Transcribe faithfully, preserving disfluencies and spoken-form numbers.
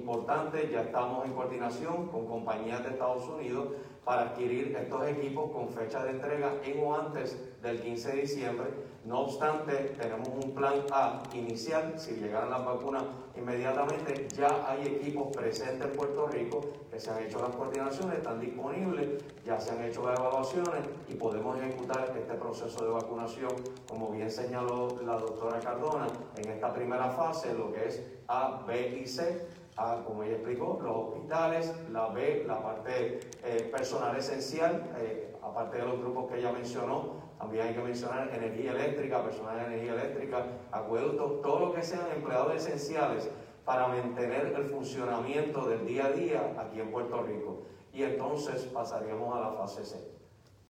importante, ya estamos en coordinación con compañías de Estados Unidos para adquirir estos equipos con fecha de entrega en o antes del quince de diciembre. No obstante, tenemos un plan A inicial. Si llegaran las vacunas inmediatamente, ya hay equipos presentes en Puerto Rico que se han hecho las coordinaciones, están disponibles, ya se han hecho las evaluaciones y podemos ejecutar este proceso de vacunación, como bien señaló la doctora Cardona, en esta primera fase, lo que es A, B y C. A, como ella explicó, los hospitales, la B, la parte eh, personal esencial, eh, aparte de los grupos que ella mencionó, también hay que mencionar energía eléctrica, personal de energía eléctrica, acueductos, todo lo que sean empleados esenciales para mantener el funcionamiento del día a día aquí en Puerto Rico. Y entonces pasaríamos a la fase C.